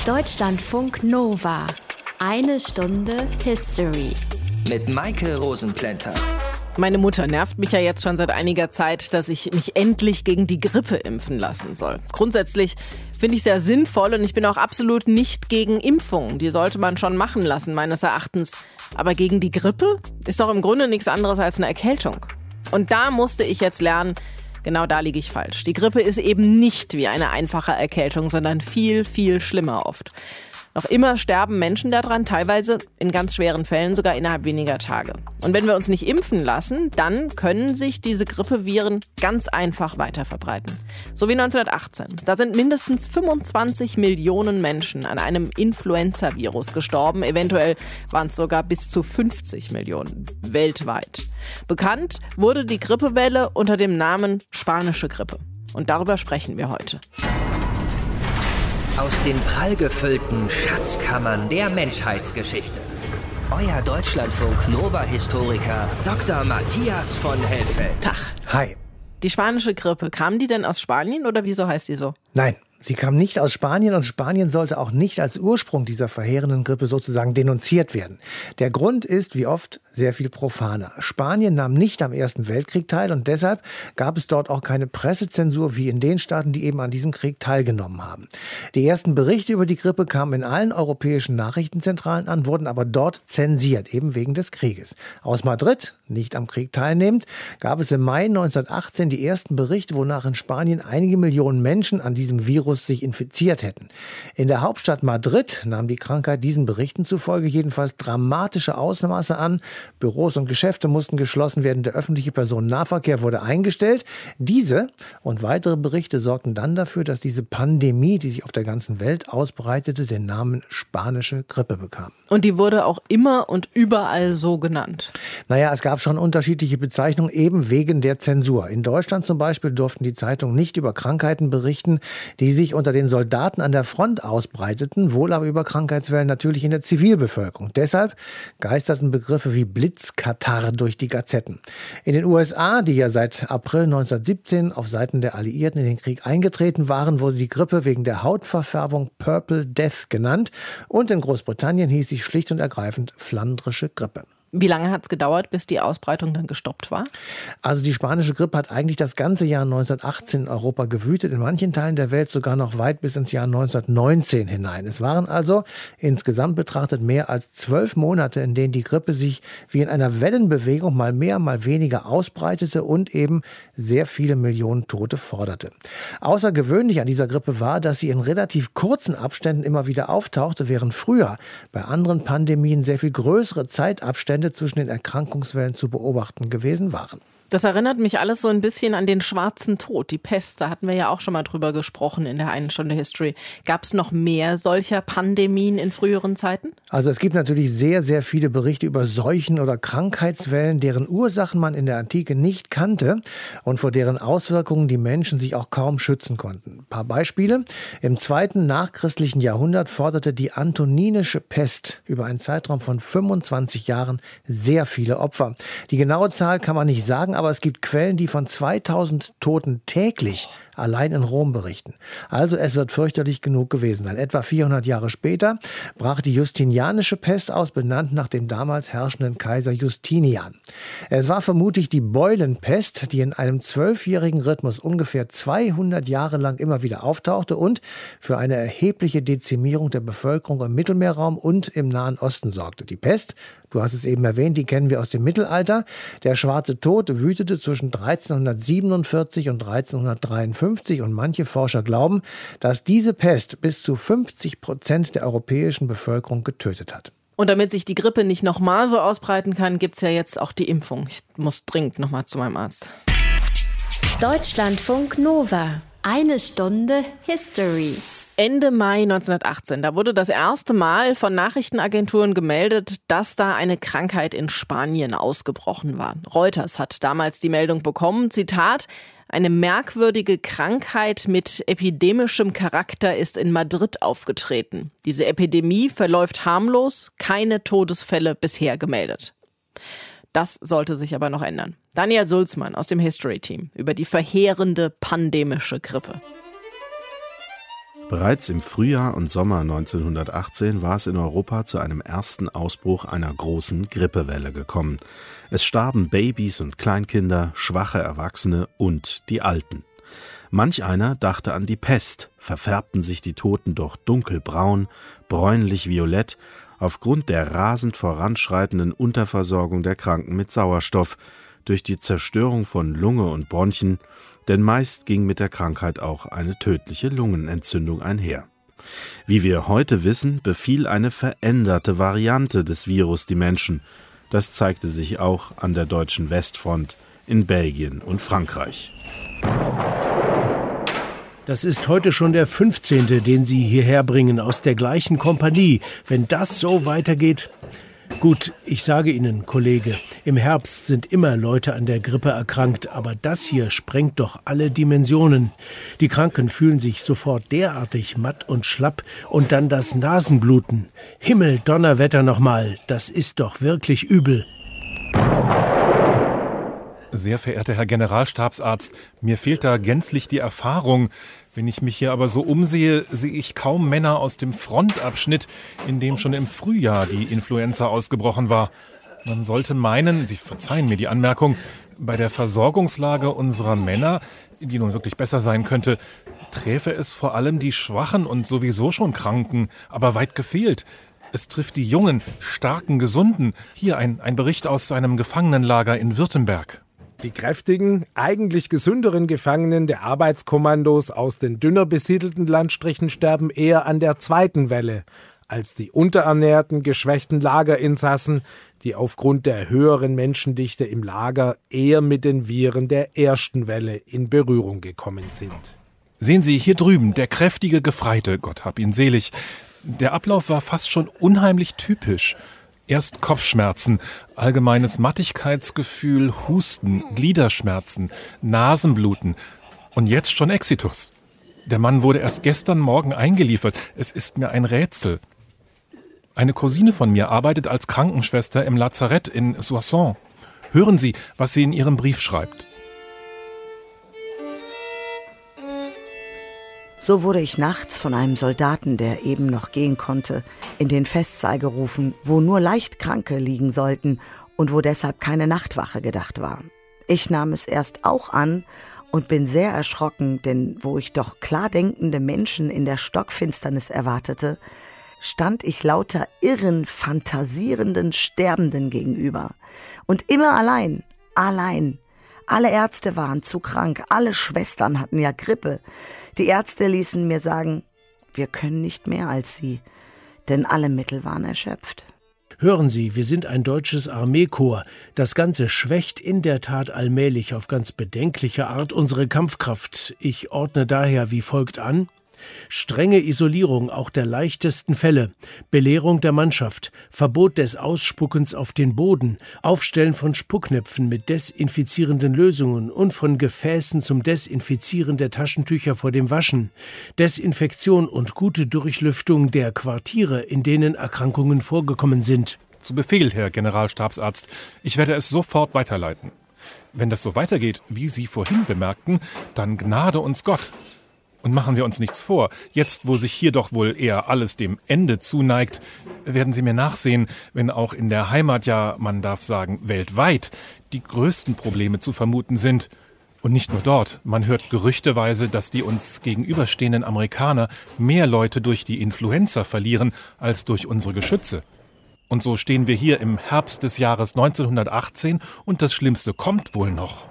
Deutschlandfunk Nova. Eine Stunde History. Mit Maike Rosenplanter. Meine Mutter nervt mich ja jetzt schon seit einiger Zeit, dass ich mich endlich gegen die Grippe impfen lassen soll. Grundsätzlich finde ich sehr sinnvoll und ich bin auch absolut nicht gegen Impfungen. Die sollte man schon machen lassen, meines Erachtens. Aber gegen die Grippe ist doch im Grunde nichts anderes als eine Erkältung. Und da musste ich jetzt lernen, genau da liege ich falsch. Die Grippe ist eben nicht wie eine einfache Erkältung, sondern viel, viel schlimmer oft. Noch immer sterben Menschen daran, teilweise in ganz schweren Fällen sogar innerhalb weniger Tage. Und wenn wir uns nicht impfen lassen, dann können sich diese Grippeviren ganz einfach weiterverbreiten. So wie 1918. Da sind mindestens 25 Millionen Menschen an einem Influenza-Virus gestorben. Eventuell waren es sogar bis zu 50 Millionen weltweit. Bekannt wurde die Grippewelle unter dem Namen Spanische Grippe. Und darüber sprechen wir heute. Aus den prallgefüllten Schatzkammern der Menschheitsgeschichte. Euer Deutschlandfunk Nova-Historiker Dr. Matthias von Helfeld. Tag. Hi. Die spanische Grippe, kam die denn aus Spanien oder wieso heißt die so? Nein, sie kam nicht aus Spanien und Spanien sollte auch nicht als Ursprung dieser verheerenden Grippe sozusagen denunziert werden. Der Grund ist, wie oft, sehr viel profaner. Spanien nahm nicht am Ersten Weltkrieg teil und deshalb gab es dort auch keine Pressezensur wie in den Staaten, die eben an diesem Krieg teilgenommen haben. Die ersten Berichte über die Grippe kamen in allen europäischen Nachrichtenzentralen an, wurden aber dort zensiert, eben wegen des Krieges. Aus Madrid, nicht am Krieg teilnehmend, gab es im Mai 1918 die ersten Berichte, wonach in Spanien einige Millionen Menschen an diesem Virus sich infiziert hätten. In der Hauptstadt Madrid nahm die Krankheit diesen Berichten zufolge jedenfalls dramatische Ausmaße an. Büros und Geschäfte mussten geschlossen werden, der öffentliche Personennahverkehr wurde eingestellt. Diese und weitere Berichte sorgten dann dafür, dass diese Pandemie, die sich auf der ganzen Welt ausbreitete, den Namen Spanische Grippe bekam. Und die wurde auch immer und überall so genannt? Naja, es gab schon unterschiedliche Bezeichnungen, eben wegen der Zensur. In Deutschland zum Beispiel durften die Zeitungen nicht über Krankheiten berichten, die sich unter den Soldaten an der Front ausbreiteten, wohl aber über Krankheitswellen natürlich in der Zivilbevölkerung. Deshalb geisterten Begriffe wie Blitzkatarrh durch die Gazetten. In den USA, die ja seit April 1917 auf Seiten der Alliierten in den Krieg eingetreten waren, wurde die Grippe wegen der Hautverfärbung Purple Death genannt und in Großbritannien hieß sie schlicht und ergreifend flandrische Grippe. Wie lange hat es gedauert, bis die Ausbreitung dann gestoppt war? Also die spanische Grippe hat eigentlich das ganze Jahr 1918 in Europa gewütet, in manchen Teilen der Welt sogar noch weit bis ins Jahr 1919 hinein. Es waren also insgesamt betrachtet mehr als 12 Monate, in denen die Grippe sich wie in einer Wellenbewegung mal mehr, mal weniger ausbreitete und eben sehr viele Millionen Tote forderte. Außergewöhnlich an dieser Grippe war, dass sie in relativ kurzen Abständen immer wieder auftauchte, während früher bei anderen Pandemien sehr viel größere Zeitabstände zwischen den Erkrankungswellen zu beobachten gewesen waren. Das erinnert mich alles so ein bisschen an den Schwarzen Tod, die Pest. Da hatten wir ja auch schon mal drüber gesprochen in der einen Stunde History. Gab es noch mehr solcher Pandemien in früheren Zeiten? Also es gibt natürlich sehr, sehr viele Berichte über Seuchen oder Krankheitswellen, deren Ursachen man in der Antike nicht kannte und vor deren Auswirkungen die Menschen sich auch kaum schützen konnten. Ein paar Beispiele. Im 2. nachchristlichen Jahrhundert forderte die Antoninische Pest über einen Zeitraum von 25 Jahren sehr viele Opfer. Die genaue Zahl kann man nicht sagen, aber es gibt Quellen, die von 2000 Toten täglich allein in Rom berichten. Also es wird fürchterlich genug gewesen sein. Etwa 400 Jahre später brach die Justinianische Pest aus, benannt nach dem damals herrschenden Kaiser Justinian. Es war vermutlich die Beulenpest, die in einem 12-jährigen Rhythmus ungefähr 200 Jahre lang immer wieder auftauchte und für eine erhebliche Dezimierung der Bevölkerung im Mittelmeerraum und im Nahen Osten sorgte. Die Pest, du hast es eben erwähnt, die kennen wir aus dem Mittelalter. Der Schwarze Tod wütete zwischen 1347 und 1353 und manche Forscher glauben, dass diese Pest bis zu 50% der europäischen Bevölkerung getötet hat. Und damit sich die Grippe nicht nochmal so ausbreiten kann, gibt es ja jetzt auch die Impfung. Ich muss dringend nochmal zu meinem Arzt. Deutschlandfunk Nova. Eine Stunde History. Ende Mai 1918, da wurde das erste Mal von Nachrichtenagenturen gemeldet, dass da eine Krankheit in Spanien ausgebrochen war. Reuters hat damals die Meldung bekommen, Zitat: Eine merkwürdige Krankheit mit epidemischem Charakter ist in Madrid aufgetreten. Diese Epidemie verläuft harmlos, keine Todesfälle bisher gemeldet. Das sollte sich aber noch ändern. Daniel Sulzmann aus dem History-Team über die verheerende pandemische Grippe. Bereits im Frühjahr und Sommer 1918 war es in Europa zu einem ersten Ausbruch einer großen Grippewelle gekommen. Es starben Babys und Kleinkinder, schwache Erwachsene und die Alten. Manch einer dachte an die Pest, verfärbten sich die Toten doch dunkelbraun, bräunlich-violett, aufgrund der rasend voranschreitenden Unterversorgung der Kranken mit Sauerstoff, durch die Zerstörung von Lunge und Bronchien, denn meist ging mit der Krankheit auch eine tödliche Lungenentzündung einher. Wie wir heute wissen, befiel eine veränderte Variante des Virus die Menschen. Das zeigte sich auch an der deutschen Westfront in Belgien und Frankreich. Das ist heute schon der 15., den Sie hierher bringen, aus der gleichen Kompanie. Wenn das so weitergeht... Gut, ich sage Ihnen, Kollege, im Herbst sind immer Leute an der Grippe erkrankt, aber das hier sprengt doch alle Dimensionen. Die Kranken fühlen sich sofort derartig matt und schlapp und dann das Nasenbluten. Himmel, Donnerwetter nochmal, das ist doch wirklich übel. Sehr verehrter Herr Generalstabsarzt, mir fehlt da gänzlich die Erfahrung. Wenn ich mich hier aber so umsehe, sehe ich kaum Männer aus dem Frontabschnitt, in dem schon im Frühjahr die Influenza ausgebrochen war. Man sollte meinen, Sie verzeihen mir die Anmerkung, bei der Versorgungslage unserer Männer, die nun wirklich besser sein könnte, träfe es vor allem die Schwachen und sowieso schon Kranken, aber weit gefehlt. Es trifft die jungen, starken, gesunden. Hier ein Bericht aus einem Gefangenenlager in Württemberg. Die kräftigen, eigentlich gesünderen Gefangenen der Arbeitskommandos aus den dünner besiedelten Landstrichen sterben eher an der zweiten Welle, als die unterernährten, geschwächten Lagerinsassen, die aufgrund der höheren Menschendichte im Lager eher mit den Viren der ersten Welle in Berührung gekommen sind. Sehen Sie, hier drüben, der kräftige Gefreite, Gott hab ihn selig. Der Ablauf war fast schon unheimlich typisch. Erst Kopfschmerzen, allgemeines Mattigkeitsgefühl, Husten, Gliederschmerzen, Nasenbluten und jetzt schon Exitus. Der Mann wurde erst gestern Morgen eingeliefert. Es ist mir ein Rätsel. Eine Cousine von mir arbeitet als Krankenschwester im Lazarett in Soissons. Hören Sie, was sie in ihrem Brief schreibt. So wurde ich nachts von einem Soldaten, der eben noch gehen konnte, in den Festsaal gerufen, wo nur leicht Kranke liegen sollten und wo deshalb keine Nachtwache gedacht war. Ich nahm es erst auch an und bin sehr erschrocken, denn wo ich doch klar denkende Menschen in der Stockfinsternis erwartete, stand ich lauter irren, fantasierenden Sterbenden gegenüber. Und immer allein. Alle Ärzte waren zu krank, alle Schwestern hatten ja Grippe. Die Ärzte ließen mir sagen, wir können nicht mehr als Sie, denn alle Mittel waren erschöpft. Hören Sie, wir sind ein deutsches Armeekorps. Das Ganze schwächt in der Tat allmählich auf ganz bedenkliche Art unsere Kampfkraft. Ich ordne daher wie folgt an: strenge Isolierung auch der leichtesten Fälle, Belehrung der Mannschaft, Verbot des Ausspuckens auf den Boden, Aufstellen von Spucknäpfen mit desinfizierenden Lösungen und von Gefäßen zum Desinfizieren der Taschentücher vor dem Waschen, Desinfektion und gute Durchlüftung der Quartiere, in denen Erkrankungen vorgekommen sind. Zu Befehl, Herr Generalstabsarzt. Ich werde es sofort weiterleiten. Wenn das so weitergeht, wie Sie vorhin bemerkten, dann gnade uns Gott. Und machen wir uns nichts vor, jetzt, wo sich hier doch wohl eher alles dem Ende zuneigt, werden Sie mir nachsehen, wenn auch in der Heimat, ja, man darf sagen, weltweit, die größten Probleme zu vermuten sind. Und nicht nur dort, man hört gerüchteweise, dass die uns gegenüberstehenden Amerikaner mehr Leute durch die Influenza verlieren, als durch unsere Geschütze. Und so stehen wir hier im Herbst des Jahres 1918 und das Schlimmste kommt wohl noch.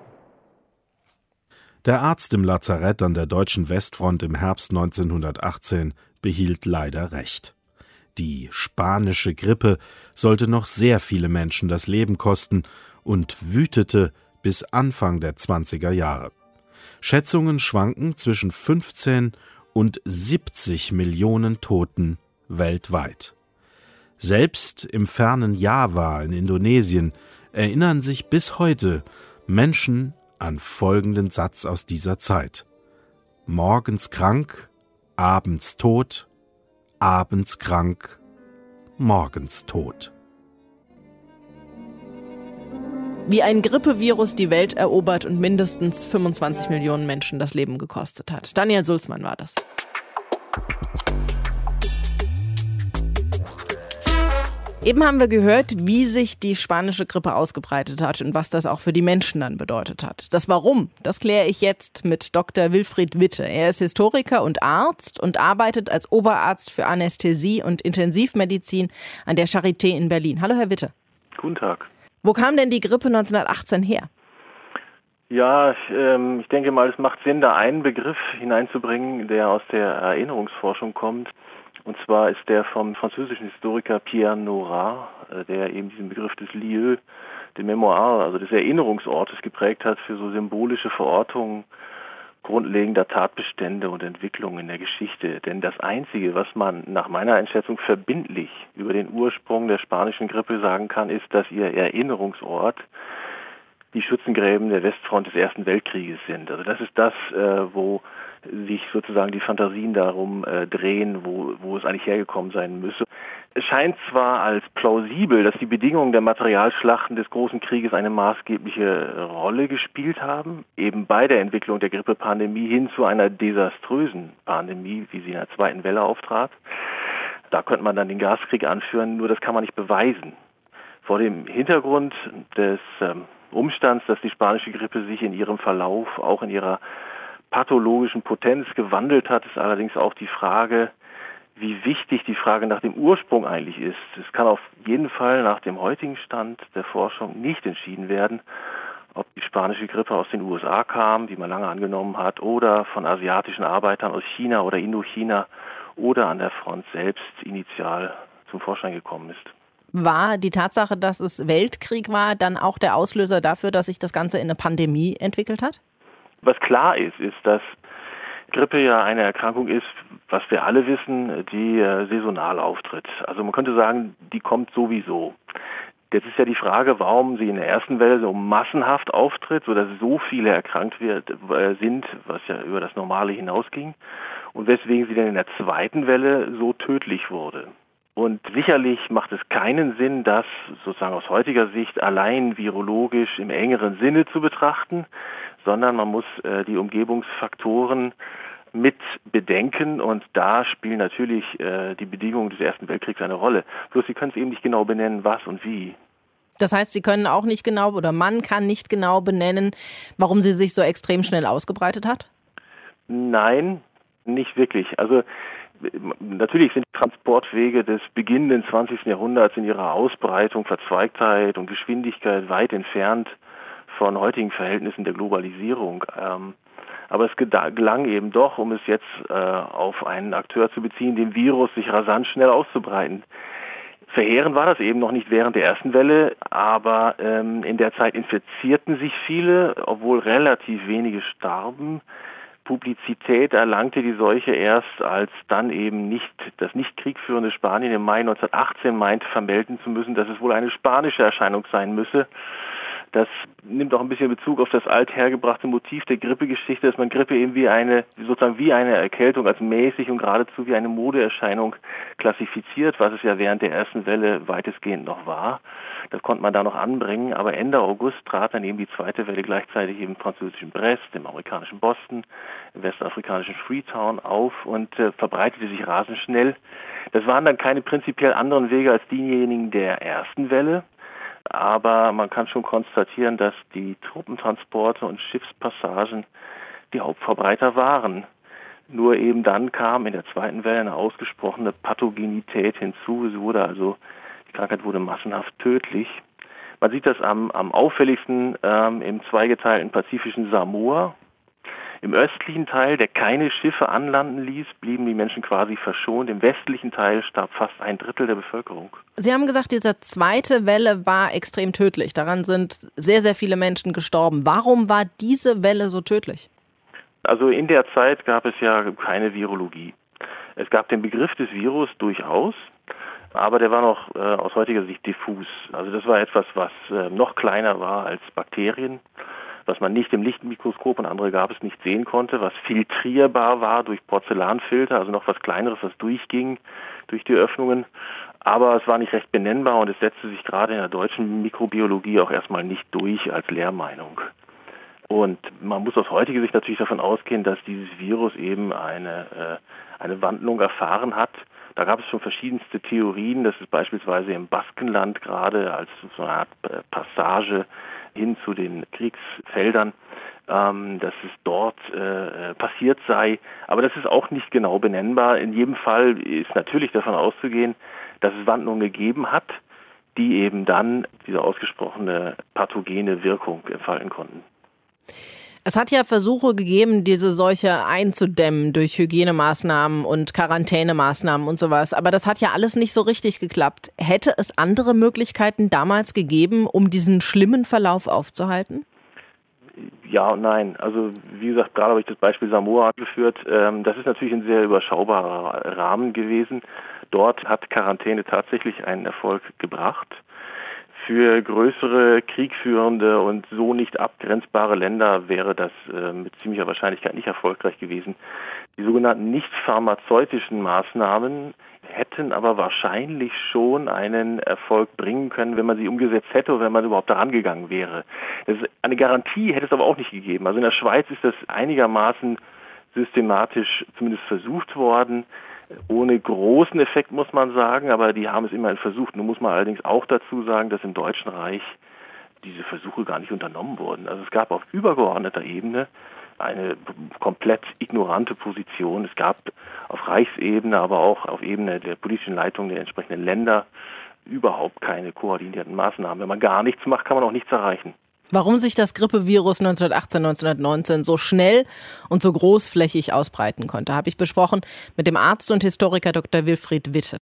Der Arzt im Lazarett an der deutschen Westfront im Herbst 1918 behielt leider recht. Die spanische Grippe sollte noch sehr viele Menschen das Leben kosten und wütete bis Anfang der 20er Jahre. Schätzungen schwanken zwischen 15 und 70 Millionen Toten weltweit. Selbst im fernen Java in Indonesien erinnern sich bis heute Menschen an folgenden Satz aus dieser Zeit: morgens krank, abends tot, abends krank, morgens tot. Wie ein Grippevirus die Welt erobert und mindestens 25 Millionen Menschen das Leben gekostet hat. Daniel Sulzmann war das. Eben haben wir gehört, wie sich die spanische Grippe ausgebreitet hat und was das auch für die Menschen dann bedeutet hat. Das Warum, das kläre ich jetzt mit Dr. Wilfried Witte. Er ist Historiker und Arzt und arbeitet als Oberarzt für Anästhesie und Intensivmedizin an der Charité in Berlin. Hallo, Herr Witte. Guten Tag. Wo kam denn die Grippe 1918 her? Ja, ich denke mal, es macht Sinn, da einen Begriff hineinzubringen, der aus der Erinnerungsforschung kommt. Und zwar ist der vom französischen Historiker Pierre Nora, der eben diesen Begriff des Lieu, des Mémoire, also des Erinnerungsortes geprägt hat für so symbolische Verortungen grundlegender Tatbestände und Entwicklungen in der Geschichte. Denn das Einzige, was man nach meiner Einschätzung verbindlich über den Ursprung der spanischen Grippe sagen kann, ist, dass ihr Erinnerungsort die Schützengräben der Westfront des Ersten Weltkrieges sind. Also das ist das, wo sich sozusagen die Fantasien darum drehen, wo es eigentlich hergekommen sein müsse. Es scheint zwar als plausibel, dass die Bedingungen der Materialschlachten des Großen Krieges eine maßgebliche Rolle gespielt haben, eben bei der Entwicklung der Grippepandemie hin zu einer desaströsen Pandemie, wie sie in der zweiten Welle auftrat. Da könnte man dann den Gaskrieg anführen, nur das kann man nicht beweisen. Vor dem Hintergrund des Umstands, dass die spanische Grippe sich in ihrem Verlauf, auch in ihrer pathologischen Potenz gewandelt hat, ist allerdings auch die Frage, wie wichtig die Frage nach dem Ursprung eigentlich ist. Es kann auf jeden Fall nach dem heutigen Stand der Forschung nicht entschieden werden, ob die spanische Grippe aus den USA kam, wie man lange angenommen hat, oder von asiatischen Arbeitern aus China oder Indochina oder an der Front selbst initial zum Vorschein gekommen ist. War die Tatsache, dass es Weltkrieg war, dann auch der Auslöser dafür, dass sich das Ganze in eine Pandemie entwickelt hat? Was klar ist, dass Grippe ja eine Erkrankung ist, was wir alle wissen, die saisonal auftritt. Also man könnte sagen, die kommt sowieso. Jetzt ist ja die Frage, warum sie in der ersten Welle so massenhaft auftritt, sodass so viele erkrankt sind, was ja über das Normale hinausging, und weswegen sie dann in der zweiten Welle so tödlich wurde. Und sicherlich macht es keinen Sinn, das sozusagen aus heutiger Sicht allein virologisch im engeren Sinne zu betrachten, sondern man muss die Umgebungsfaktoren mit bedenken, und da spielen natürlich die Bedingungen des Ersten Weltkriegs eine Rolle. Bloß Sie können es eben nicht genau benennen, was und wie. Das heißt, Sie können auch nicht genau, oder man kann nicht genau benennen, warum sie sich so extrem schnell ausgebreitet hat? Nein, nicht wirklich. Also natürlich sind Transportwege des beginnenden 20. Jahrhunderts in ihrer Ausbreitung, Verzweigtheit und Geschwindigkeit weit entfernt von heutigen Verhältnissen der Globalisierung. Aber es gelang eben doch, um es jetzt auf einen Akteur zu beziehen, dem Virus sich rasant schnell auszubreiten. Verheerend war das eben noch nicht während der ersten Welle, aber in der Zeit infizierten sich viele, obwohl relativ wenige starben. Publizität erlangte die Seuche erst, als dann eben das nicht kriegführende Spanien im Mai 1918 meinte, vermelden zu müssen, dass es wohl eine spanische Erscheinung sein müsse. Das nimmt auch ein bisschen Bezug auf das althergebrachte Motiv der Grippegeschichte, dass man Grippe eben wie eine Erkältung als mäßig und geradezu wie eine Modeerscheinung klassifiziert, was es ja während der ersten Welle weitestgehend noch war. Das konnte man da noch anbringen, aber Ende August trat dann eben die zweite Welle gleichzeitig im französischen Brest, im amerikanischen Boston, im westafrikanischen Freetown auf und verbreitete sich rasend schnell. Das waren dann keine prinzipiell anderen Wege als diejenigen der ersten Welle. Aber man kann schon konstatieren, dass die Truppentransporte und Schiffspassagen die Hauptverbreiter waren. Nur eben dann kam in der zweiten Welle eine ausgesprochene Pathogenität hinzu. Die Krankheit wurde massenhaft tödlich. Man sieht das am auffälligsten im zweigeteilten pazifischen Samoa. Im östlichen Teil, der keine Schiffe anlanden ließ, blieben die Menschen quasi verschont. Im westlichen Teil starb fast 1/3 der Bevölkerung. Sie haben gesagt, diese zweite Welle war extrem tödlich. Daran sind sehr, sehr viele Menschen gestorben. Warum war diese Welle so tödlich? Also in der Zeit gab es ja keine Virologie. Es gab den Begriff des Virus durchaus, aber der war noch aus heutiger Sicht diffus. Also das war etwas, was noch kleiner war als Bakterien, was man nicht im Lichtmikroskop und andere gab es nicht sehen konnte, was filtrierbar war durch Porzellanfilter, also noch was Kleineres, was durchging durch die Öffnungen. Aber es war nicht recht benennbar und es setzte sich gerade in der deutschen Mikrobiologie auch erstmal nicht durch als Lehrmeinung. Und man muss aus heutiger Sicht natürlich davon ausgehen, dass dieses Virus eben eine eine Wandlung erfahren hat. Da gab es schon verschiedenste Theorien, dass es beispielsweise im Baskenland gerade als so eine Art Passage hin zu den Kriegsfeldern, dass es dort passiert sei. Aber das ist auch nicht genau benennbar. In jedem Fall ist natürlich davon auszugehen, dass es Wandlungen gegeben hat, die eben dann diese ausgesprochene pathogene Wirkung entfalten konnten. Es hat ja Versuche gegeben, diese Seuche einzudämmen durch Hygienemaßnahmen und Quarantänemaßnahmen und sowas. Aber das hat ja alles nicht so richtig geklappt. Hätte es andere Möglichkeiten damals gegeben, um diesen schlimmen Verlauf aufzuhalten? Ja und nein. Also wie gesagt, gerade habe ich das Beispiel Samoa angeführt. Das ist natürlich ein sehr überschaubarer Rahmen gewesen. Dort hat Quarantäne tatsächlich einen Erfolg gebracht. Für größere, kriegführende und so nicht abgrenzbare Länder wäre das mit ziemlicher Wahrscheinlichkeit nicht erfolgreich gewesen. Die sogenannten nicht pharmazeutischen Maßnahmen hätten aber wahrscheinlich schon einen Erfolg bringen können, wenn man sie umgesetzt hätte oder wenn man überhaupt daran gegangen wäre. Eine Garantie hätte es aber auch nicht gegeben. Also in der Schweiz ist das einigermaßen systematisch zumindest versucht worden. Ohne großen Effekt, muss man sagen, aber die haben es immerhin versucht. Nun muss man allerdings auch dazu sagen, dass im Deutschen Reich diese Versuche gar nicht unternommen wurden. Also es gab auf übergeordneter Ebene eine komplett ignorante Position. Es gab auf Reichsebene, aber auch auf Ebene der politischen Leitung der entsprechenden Länder überhaupt keine koordinierten Maßnahmen. Wenn man gar nichts macht, kann man auch nichts erreichen. Warum sich das Grippevirus 1918, 1919 so schnell und so großflächig ausbreiten konnte, habe ich besprochen mit dem Arzt und Historiker Dr. Wilfried Witte.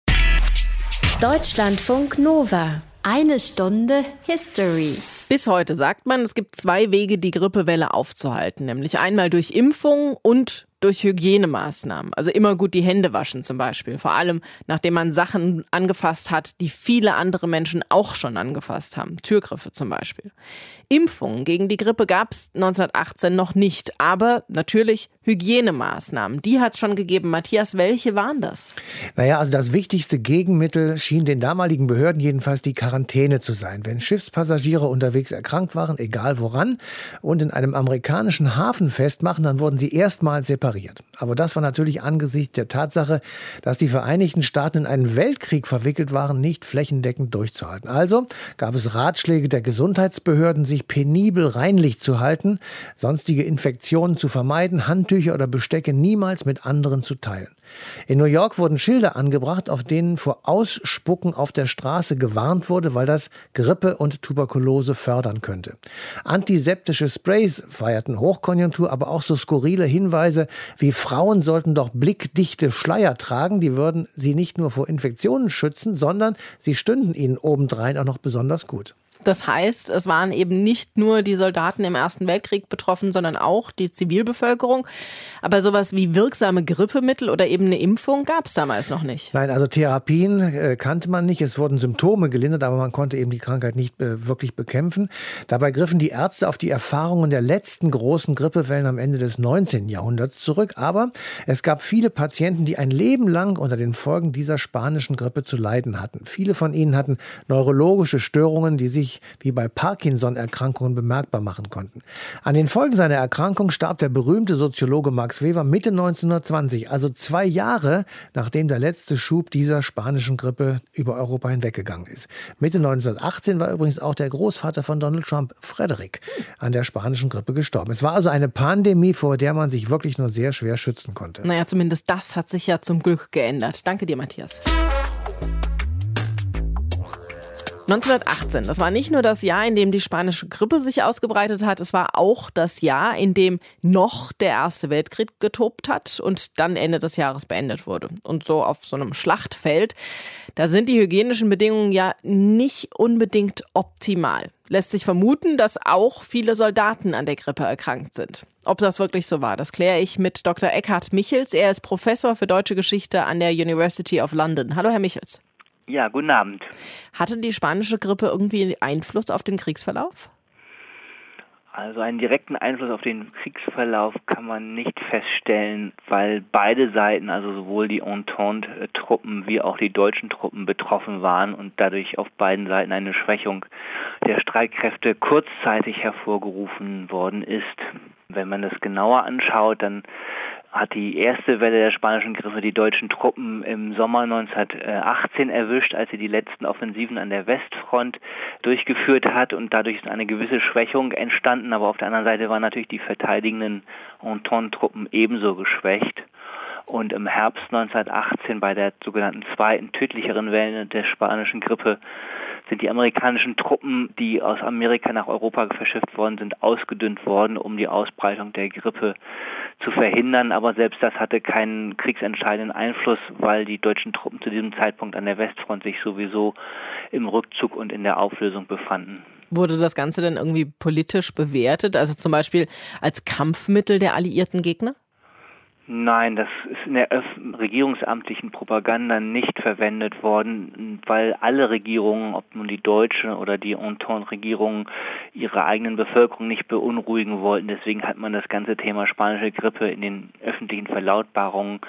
Deutschlandfunk Nova. Eine Stunde History. Bis heute sagt man, es gibt zwei Wege, die Grippewelle aufzuhalten. Nämlich einmal durch Impfung und durch Hygienemaßnahmen. Also immer gut die Hände waschen zum Beispiel. Vor allem, nachdem man Sachen angefasst hat, die viele andere Menschen auch schon angefasst haben. Türgriffe zum Beispiel. Impfungen gegen die Grippe gab es 1918 noch nicht. Aber natürlich Hygienemaßnahmen. Die hat es schon gegeben. Matthias, welche waren das? Naja, also das wichtigste Gegenmittel schien den damaligen Behörden jedenfalls die Quarantäne zu sein. Wenn Schiffspassagiere unterwegs erkrankt waren, egal woran, und in einem amerikanischen Hafen festmachen, dann wurden sie erstmals separiert. Aber das war natürlich angesichts der Tatsache, dass die Vereinigten Staaten in einen Weltkrieg verwickelt waren, nicht flächendeckend durchzuhalten. Also gab es Ratschläge der Gesundheitsbehörden, sich penibel reinlich zu halten, sonstige Infektionen zu vermeiden, Handtücher oder Bestecke niemals mit anderen zu teilen. In New York wurden Schilder angebracht, auf denen vor Ausspucken auf der Straße gewarnt wurde, weil das Grippe und Tuberkulose fördern könnte. Antiseptische Sprays feierten Hochkonjunktur, aber auch so skurrile Hinweise wie Frauen sollten doch blickdichte Schleier tragen, die würden sie nicht nur vor Infektionen schützen, sondern sie stünden ihnen obendrein auch noch besonders gut. Das heißt, es waren eben nicht nur die Soldaten im Ersten Weltkrieg betroffen, sondern auch die Zivilbevölkerung. Aber sowas wie wirksame Grippemittel oder eben eine Impfung gab es damals noch nicht. Nein, also Therapien kannte man nicht. Es wurden Symptome gelindert, aber man konnte eben die Krankheit nicht wirklich bekämpfen. Dabei griffen die Ärzte auf die Erfahrungen der letzten großen Grippewellen am Ende des 19. Jahrhunderts zurück. Aber es gab viele Patienten, die ein Leben lang unter den Folgen dieser spanischen Grippe zu leiden hatten. Viele von ihnen hatten neurologische Störungen, die sich wie bei Parkinson-Erkrankungen bemerkbar machen konnten. An den Folgen seiner Erkrankung starb der berühmte Soziologe Max Weber Mitte 1920, also 2 Jahre, nachdem der letzte Schub dieser spanischen Grippe über Europa hinweggegangen ist. Mitte 1918 war übrigens auch der Großvater von Donald Trump, Frederick, an der spanischen Grippe gestorben. Es war also eine Pandemie, vor der man sich wirklich nur sehr schwer schützen konnte. Naja, zumindest das hat sich ja zum Glück geändert. Danke dir, Matthias. 1918, das war nicht nur das Jahr, in dem die spanische Grippe sich ausgebreitet hat, es war auch das Jahr, in dem noch der Erste Weltkrieg getobt hat und dann Ende des Jahres beendet wurde. Und so auf so einem Schlachtfeld, da sind die hygienischen Bedingungen ja nicht unbedingt optimal. Lässt sich vermuten, dass auch viele Soldaten an der Grippe erkrankt sind. Ob das wirklich so war, das kläre ich mit Dr. Eckhard Michels. Er ist Professor für Deutsche Geschichte an der University of London. Hallo, Herr Michels. Ja, guten Abend. Hatte die spanische Grippe irgendwie Einfluss auf den Kriegsverlauf? Also einen direkten Einfluss auf den Kriegsverlauf kann man nicht feststellen, weil beide Seiten, also sowohl die Entente-Truppen wie auch die deutschen Truppen betroffen waren und dadurch auf beiden Seiten eine Schwächung der Streitkräfte kurzzeitig hervorgerufen worden ist. Wenn man das genauer anschaut, dann hat die erste Welle der spanischen Grippe die deutschen Truppen im Sommer 1918 erwischt, als sie die letzten Offensiven an der Westfront durchgeführt hat, und dadurch ist eine gewisse Schwächung entstanden, aber auf der anderen Seite waren natürlich die verteidigenden Entente-Truppen ebenso geschwächt. Und im Herbst 1918 bei der sogenannten zweiten tödlicheren Welle der spanischen Grippe sind die amerikanischen Truppen, die aus Amerika nach Europa verschifft worden sind, ausgedünnt worden, um die Ausbreitung der Grippe zu verhindern. Aber selbst das hatte keinen kriegsentscheidenden Einfluss, weil die deutschen Truppen zu diesem Zeitpunkt an der Westfront sich sowieso im Rückzug und in der Auflösung befanden. Wurde das Ganze denn irgendwie politisch bewertet, also zum Beispiel als Kampfmittel der alliierten Gegner? Nein, das ist in der regierungsamtlichen Propaganda nicht verwendet worden, weil alle Regierungen, ob nun die deutsche oder die Entente-Regierungen, ihre eigenen Bevölkerung nicht beunruhigen wollten. Deswegen hat man das ganze Thema spanische Grippe in den öffentlichen Verlautbarungen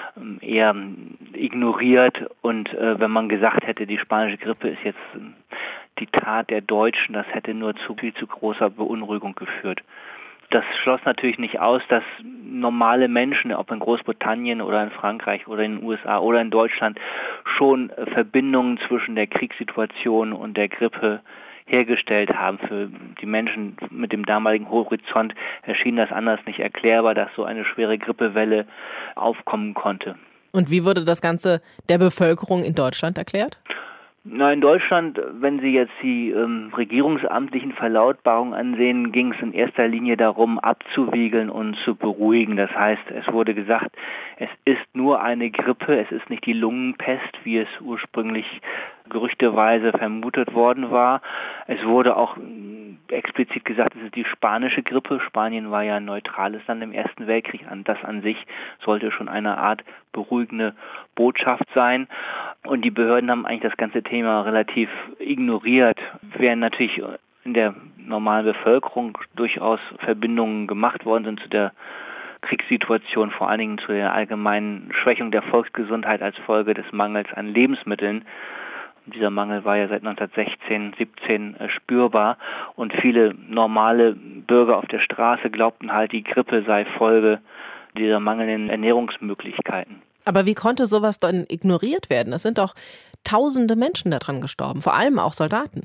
eher ignoriert. Und wenn man gesagt hätte, die spanische Grippe ist jetzt die Tat der Deutschen, das hätte nur zu viel zu großer Beunruhigung geführt. Das schloss natürlich nicht aus, dass normale Menschen, ob in Großbritannien oder in Frankreich oder in den USA oder in Deutschland, schon Verbindungen zwischen der Kriegssituation und der Grippe hergestellt haben. Für die Menschen mit dem damaligen Horizont erschien das anders nicht erklärbar, dass so eine schwere Grippewelle aufkommen konnte. Und wie wurde das Ganze der Bevölkerung in Deutschland erklärt? Na, in Deutschland, wenn Sie jetzt die regierungsamtlichen Verlautbarungen ansehen, ging es in erster Linie darum, abzuwiegeln und zu beruhigen. Das heißt, es wurde gesagt, es ist nur eine Grippe, es ist nicht die Lungenpest, wie es ursprünglich gerüchteweise vermutet worden war. Es wurde auch explizit gesagt, es ist die spanische Grippe. Spanien war ja ein neutrales Land im Ersten Weltkrieg. Das an sich sollte schon eine Art beruhigende Botschaft sein. Und die Behörden haben eigentlich das ganze Thema relativ ignoriert. Während natürlich in der normalen Bevölkerung durchaus Verbindungen gemacht worden sind zu der Kriegssituation, vor allen Dingen zu der allgemeinen Schwächung der Volksgesundheit als Folge des Mangels an Lebensmitteln. Dieser Mangel war ja seit 1916, 17 spürbar, und viele normale Bürger auf der Straße glaubten halt, die Grippe sei Folge dieser mangelnden Ernährungsmöglichkeiten. Aber wie konnte sowas dann ignoriert werden? Es sind doch tausende Menschen daran gestorben, vor allem auch Soldaten.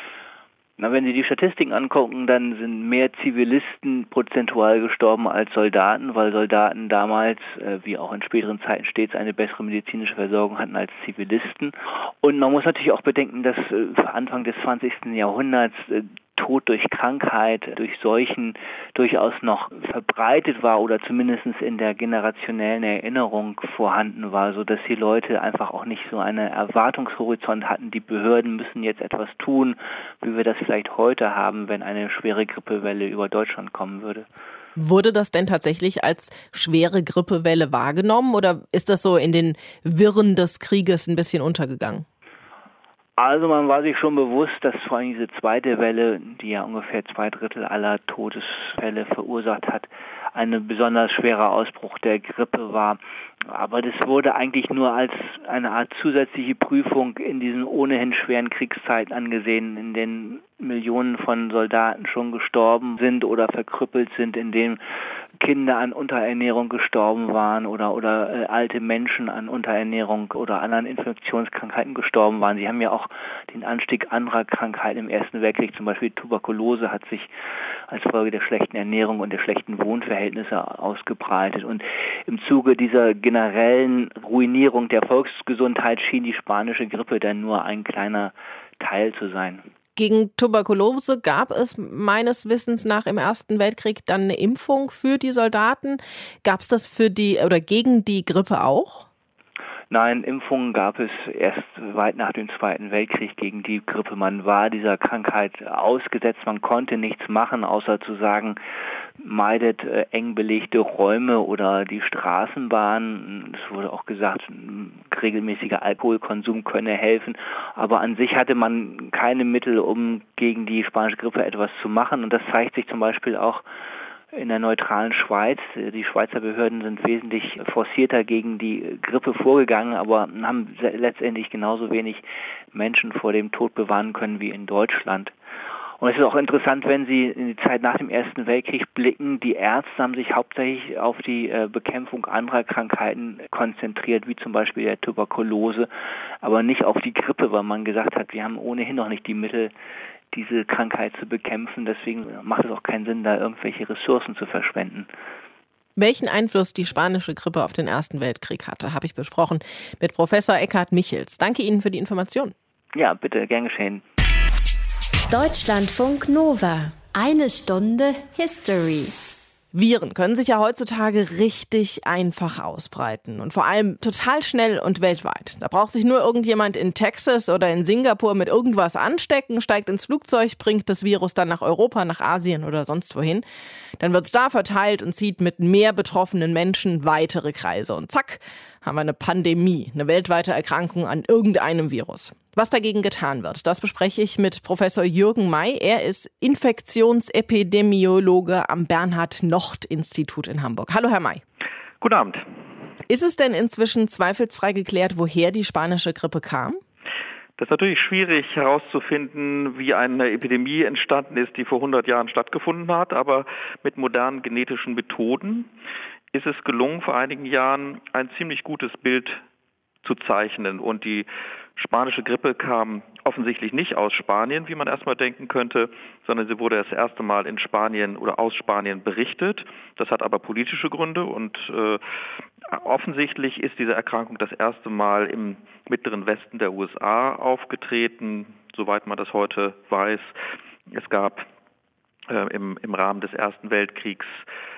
Na, wenn Sie die Statistiken angucken, dann sind mehr Zivilisten prozentual gestorben als Soldaten, weil Soldaten damals, wie auch in späteren Zeiten stets, eine bessere medizinische Versorgung hatten als Zivilisten. Und man muss natürlich auch bedenken, dass Anfang des 20. Jahrhunderts Tod durch Krankheit, durch Seuchen durchaus noch verbreitet war oder zumindest in der generationellen Erinnerung vorhanden war, sodass die Leute einfach auch nicht so einen Erwartungshorizont hatten, die Behörden müssen jetzt etwas tun, wie wir das vielleicht heute haben, wenn eine schwere Grippewelle über Deutschland kommen würde. Wurde das denn tatsächlich als schwere Grippewelle wahrgenommen oder ist das so in den Wirren des Krieges ein bisschen untergegangen? Also man war sich schon bewusst, dass vor allem diese zweite Welle, die ja ungefähr 2/3 aller Todesfälle verursacht hat, ein besonders schwerer Ausbruch der Grippe war. Aber das wurde eigentlich nur als eine Art zusätzliche Prüfung in diesen ohnehin schweren Kriegszeiten angesehen, in denen Millionen von Soldaten schon gestorben sind oder verkrüppelt sind, in denen Kinder an Unterernährung gestorben waren oder alte Menschen an Unterernährung oder anderen Infektionskrankheiten gestorben waren. Sie haben ja auch den Anstieg anderer Krankheiten im Ersten Weltkrieg, zum Beispiel Tuberkulose hat sich als Folge der schlechten Ernährung und der schlechten Wohnverhältnisse ausgebreitet. Und im Zuge dieser generellen Ruinierung der Volksgesundheit schien die spanische Grippe dann nur ein kleiner Teil zu sein. Gegen Tuberkulose gab es meines Wissens nach im Ersten Weltkrieg dann eine Impfung für die Soldaten. Gab es das für die oder gegen die Grippe auch? Nein, Impfungen gab es erst weit nach dem Zweiten Weltkrieg gegen die Grippe. Man war dieser Krankheit ausgesetzt, man konnte nichts machen, außer zu sagen, meidet eng belegte Räume oder die Straßenbahn. Es wurde auch gesagt, regelmäßiger Alkoholkonsum könne helfen. Aber an sich hatte man keine Mittel, um gegen die spanische Grippe etwas zu machen. Und das zeigt sich zum Beispiel auch in der neutralen Schweiz. Die Schweizer Behörden sind wesentlich forcierter gegen die Grippe vorgegangen, aber haben letztendlich genauso wenig Menschen vor dem Tod bewahren können wie in Deutschland. Und es ist auch interessant, wenn Sie in die Zeit nach dem Ersten Weltkrieg blicken. Die Ärzte haben sich hauptsächlich auf die Bekämpfung anderer Krankheiten konzentriert, wie zum Beispiel der Tuberkulose, aber nicht auf die Grippe, weil man gesagt hat, wir haben ohnehin noch nicht die Mittel, diese Krankheit zu bekämpfen. Deswegen macht es auch keinen Sinn, da irgendwelche Ressourcen zu verschwenden. Welchen Einfluss die spanische Grippe auf den Ersten Weltkrieg hatte, habe ich besprochen mit Professor Eckhard Michels. Danke Ihnen für die Information. Ja, bitte, gern geschehen. Deutschlandfunk Nova. 1 Stunde History. Viren können sich ja heutzutage richtig einfach ausbreiten und vor allem total schnell und weltweit. Da braucht sich nur irgendjemand in Texas oder in Singapur mit irgendwas anstecken, steigt ins Flugzeug, bringt das Virus dann nach Europa, nach Asien oder sonst wohin. Dann wird's da verteilt und zieht mit mehr betroffenen Menschen weitere Kreise. Und zack, haben wir eine Pandemie, eine weltweite Erkrankung an irgendeinem Virus. Was dagegen getan wird, das bespreche ich mit Professor Jürgen May. Er ist Infektionsepidemiologe am Bernhard-Nocht-Institut in Hamburg. Hallo, Herr May. Guten Abend. Ist es denn inzwischen zweifelsfrei geklärt, woher die spanische Grippe kam? Das ist natürlich schwierig herauszufinden, wie eine Epidemie entstanden ist, die vor 100 Jahren stattgefunden hat. Aber mit modernen genetischen Methoden ist es gelungen, vor einigen Jahren ein ziemlich gutes Bild zu zeichnen. Und die spanische Grippe kam offensichtlich nicht aus Spanien, wie man erstmal denken könnte, sondern sie wurde das erste Mal in Spanien oder aus Spanien berichtet. Das hat aber politische Gründe und offensichtlich ist diese Erkrankung das erste Mal im mittleren Westen der USA aufgetreten, soweit man das heute weiß. Es gab im Rahmen des Ersten Weltkriegs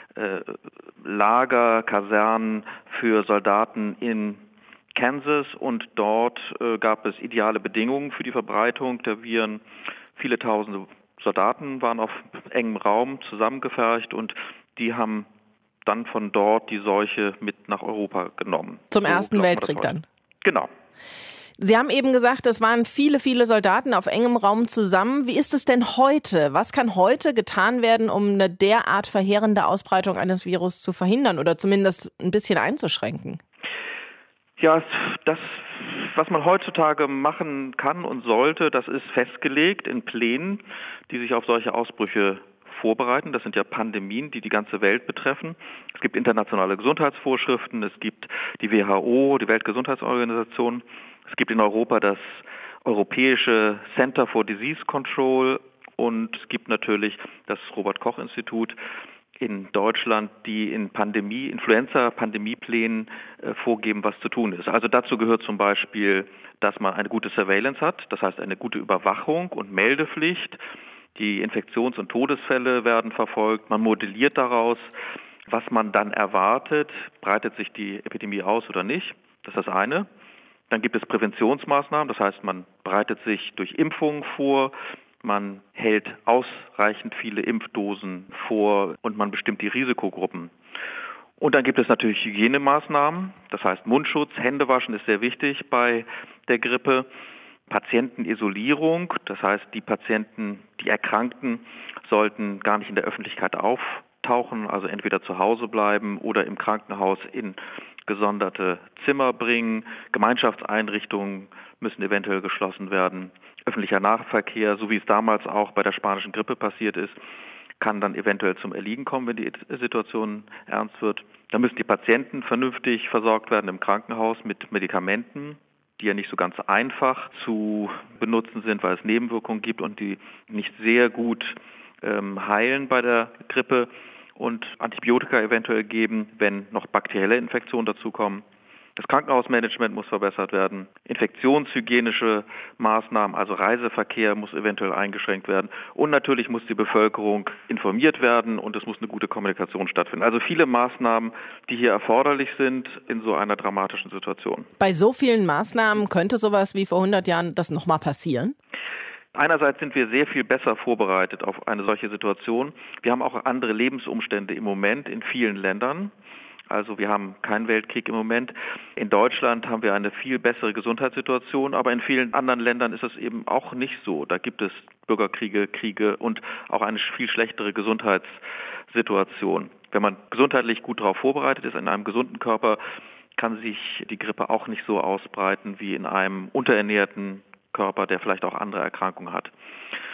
Lager, Kasernen für Soldaten in Kansas und dort gab es ideale Bedingungen für die Verbreitung der Viren. Viele tausende Soldaten waren auf engem Raum zusammengefercht und die haben dann von dort die Seuche mit nach Europa genommen. Zum Ersten Weltkrieg dann? Genau. Sie haben eben gesagt, es waren viele, viele Soldaten auf engem Raum zusammen. Wie ist es denn heute? Was kann heute getan werden, um eine derart verheerende Ausbreitung eines Virus zu verhindern oder zumindest ein bisschen einzuschränken? Ja, das, was man heutzutage machen kann und sollte, das ist festgelegt in Plänen, die sich auf solche Ausbrüche vorbereiten. Das sind ja Pandemien, die die ganze Welt betreffen. Es gibt internationale Gesundheitsvorschriften, es gibt die WHO, die Weltgesundheitsorganisation. Es gibt in Europa das Europäische Center for Disease Control und es gibt natürlich das Robert-Koch-Institut in Deutschland, die in Influenza-Pandemieplänen vorgeben, was zu tun ist. Also dazu gehört zum Beispiel, dass man eine gute Surveillance hat, das heißt eine gute Überwachung und Meldepflicht. Die Infektions- und Todesfälle werden verfolgt. Man modelliert daraus, was man dann erwartet. Breitet sich die Epidemie aus oder nicht? Das ist das eine. Dann gibt es Präventionsmaßnahmen, das heißt, man bereitet sich durch Impfungen vor. Man hält ausreichend viele Impfdosen vor und man bestimmt die Risikogruppen. Und dann gibt es natürlich Hygienemaßnahmen, das heißt Mundschutz, Händewaschen ist sehr wichtig bei der Grippe. Patientenisolierung, das heißt die Patienten, die Erkrankten, sollten gar nicht in der Öffentlichkeit auftauchen, also entweder zu Hause bleiben oder im Krankenhaus in gesonderte Zimmer bringen. Gemeinschaftseinrichtungen müssen eventuell geschlossen werden. Öffentlicher Nahverkehr, so wie es damals auch bei der spanischen Grippe passiert ist, kann dann eventuell zum Erliegen kommen, wenn die Situation ernst wird. Da müssen die Patienten vernünftig versorgt werden im Krankenhaus mit Medikamenten, die ja nicht so ganz einfach zu benutzen sind, weil es Nebenwirkungen gibt und die nicht sehr gut heilen bei der Grippe und Antibiotika eventuell geben, wenn noch bakterielle Infektionen dazukommen. Das Krankenhausmanagement muss verbessert werden. Infektionshygienische Maßnahmen, also Reiseverkehr muss eventuell eingeschränkt werden. Und natürlich muss die Bevölkerung informiert werden und es muss eine gute Kommunikation stattfinden. Also viele Maßnahmen, die hier erforderlich sind in so einer dramatischen Situation. Bei so vielen Maßnahmen könnte sowas wie vor 100 Jahren das nochmal passieren? Einerseits sind wir sehr viel besser vorbereitet auf eine solche Situation. Wir haben auch andere Lebensumstände im Moment in vielen Ländern. Also wir haben keinen Weltkrieg im Moment. In Deutschland haben wir eine viel bessere Gesundheitssituation, aber in vielen anderen Ländern ist es eben auch nicht so. Da gibt es Bürgerkriege, Kriege und auch eine viel schlechtere Gesundheitssituation. Wenn man gesundheitlich gut darauf vorbereitet ist, in einem gesunden Körper, kann sich die Grippe auch nicht so ausbreiten wie in einem unterernährten Körper, der vielleicht auch andere Erkrankungen hat.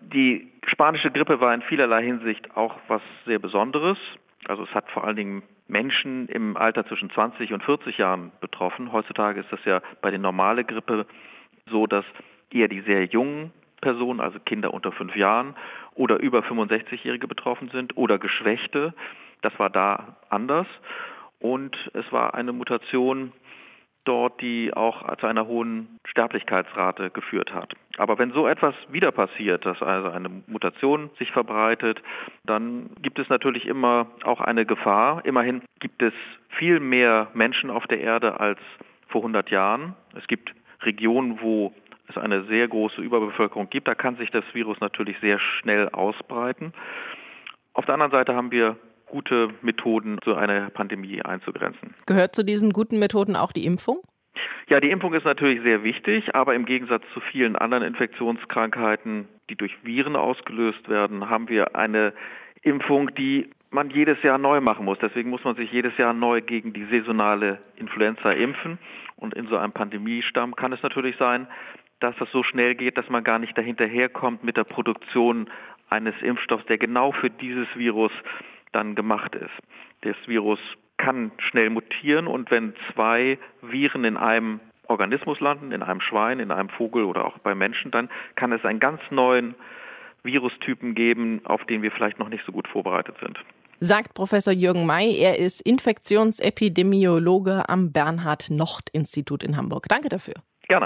Die spanische Grippe war in vielerlei Hinsicht auch was sehr Besonderes. Also es hat vor allen Dingen Menschen im Alter zwischen 20 und 40 Jahren betroffen. Heutzutage ist das ja bei der normalen Grippe so, dass eher die sehr jungen Personen, also Kinder unter 5 Jahren oder über 65-Jährige betroffen sind oder Geschwächte. Das war da anders. Und es war eine Mutation dort, die auch zu einer hohen Sterblichkeitsrate geführt hat. Aber wenn so etwas wieder passiert, dass also eine Mutation sich verbreitet, dann gibt es natürlich immer auch eine Gefahr. Immerhin gibt es viel mehr Menschen auf der Erde als vor 100 Jahren. Es gibt Regionen, wo es eine sehr große Überbevölkerung gibt. Da kann sich das Virus natürlich sehr schnell ausbreiten. Auf der anderen Seite haben wir gute Methoden, so eine Pandemie einzugrenzen. Gehört zu diesen guten Methoden auch die Impfung? Ja, die Impfung ist natürlich sehr wichtig, aber im Gegensatz zu vielen anderen Infektionskrankheiten, die durch Viren ausgelöst werden, haben wir eine Impfung, die man jedes Jahr neu machen muss. Deswegen muss man sich jedes Jahr neu gegen die saisonale Influenza impfen. Und in so einem Pandemiestamm kann es natürlich sein, dass das so schnell geht, dass man gar nicht dahinterherkommt mit der Produktion eines Impfstoffs, der genau für dieses Virus dann gemacht ist. Das Virus kann schnell mutieren und wenn 2 Viren in einem Organismus landen, in einem Schwein, in einem Vogel oder auch bei Menschen, dann kann es einen ganz neuen Virustypen geben, auf den wir vielleicht noch nicht so gut vorbereitet sind. Sagt Professor Jürgen May. Er ist Infektionsepidemiologe am Bernhard-Nocht-Institut in Hamburg. Danke dafür. Gerne.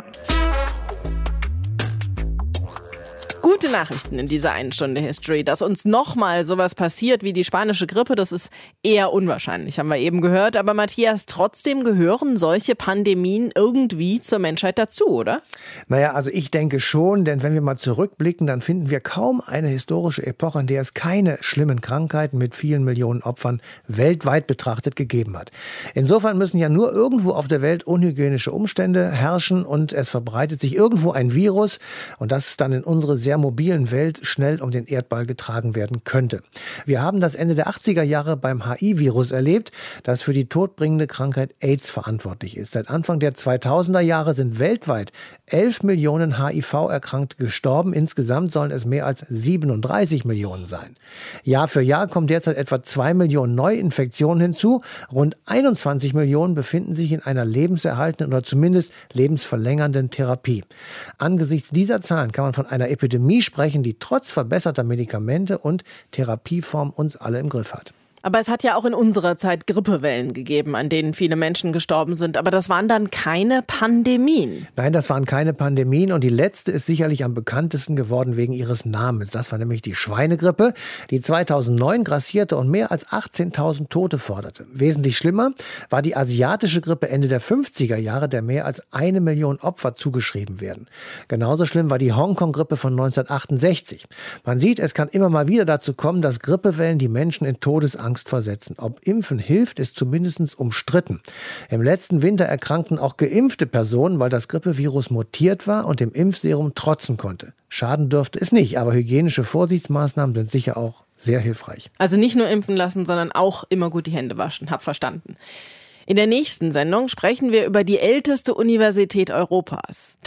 Gute Nachrichten in dieser 1 Stunde History. Dass uns nochmal sowas passiert wie die spanische Grippe, das ist eher unwahrscheinlich, haben wir eben gehört. Aber Matthias, trotzdem gehören solche Pandemien irgendwie zur Menschheit dazu, oder? Naja, also ich denke schon, denn wenn wir mal zurückblicken, dann finden wir kaum eine historische Epoche, in der es keine schlimmen Krankheiten mit vielen Millionen Opfern weltweit betrachtet gegeben hat. Insofern müssen ja nur irgendwo auf der Welt unhygienische Umstände herrschen und es verbreitet sich irgendwo ein Virus und das dann in unsere sehr mobilen Welt schnell um den Erdball getragen werden könnte. Wir haben das Ende der 80er Jahre beim HIV-Virus erlebt, das für die todbringende Krankheit AIDS verantwortlich ist. Seit Anfang der 2000er Jahre sind weltweit 11 Millionen HIV-Erkrankte gestorben. Insgesamt sollen es mehr als 37 Millionen sein. Jahr für Jahr kommen derzeit etwa 2 Millionen Neuinfektionen hinzu. Rund 21 Millionen befinden sich in einer lebenserhaltenden oder zumindest lebensverlängernden Therapie. Angesichts dieser Zahlen kann man von einer Epidemie sprechen, die trotz verbesserter Medikamente und Therapieformen uns alle im Griff hat. Aber es hat ja auch in unserer Zeit Grippewellen gegeben, an denen viele Menschen gestorben sind. Aber das waren dann keine Pandemien. Nein, das waren keine Pandemien. Und die letzte ist sicherlich am bekanntesten geworden wegen ihres Namens. Das war nämlich die Schweinegrippe, die 2009 grassierte und mehr als 18.000 Tote forderte. Wesentlich schlimmer war die asiatische Grippe Ende der 50er Jahre, der mehr als 1 Million Opfer zugeschrieben werden. Genauso schlimm war die Hongkong-Grippe von 1968. Man sieht, es kann immer mal wieder dazu kommen, dass Grippewellen die Menschen in Todesangst versetzen. Ob Impfen hilft, ist zumindest umstritten. Im letzten Winter erkrankten auch geimpfte Personen, weil das Grippevirus mutiert war und dem Impfserum trotzen konnte. Schaden dürfte es nicht, aber hygienische Vorsichtsmaßnahmen sind sicher auch sehr hilfreich. Also nicht nur impfen lassen, sondern auch immer gut die Hände waschen. Hab verstanden. In der nächsten Sendung sprechen wir über die älteste Universität Europas.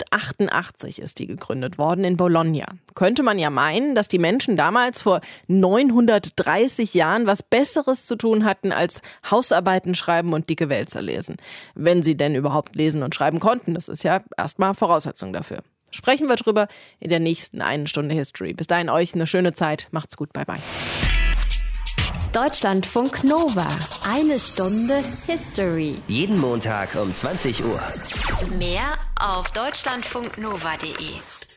1088 ist die gegründet worden in Bologna. Könnte man ja meinen, dass die Menschen damals vor 930 Jahren was Besseres zu tun hatten, als Hausarbeiten schreiben und dicke Wälzer lesen. Wenn sie denn überhaupt lesen und schreiben konnten. Das ist ja erstmal Voraussetzung dafür. Sprechen wir drüber in der nächsten 1 Stunde History. Bis dahin euch eine schöne Zeit. Macht's gut. Bye, bye. Deutschlandfunk Nova. 1 Stunde History. Jeden Montag um 20 Uhr. Mehr auf deutschlandfunknova.de.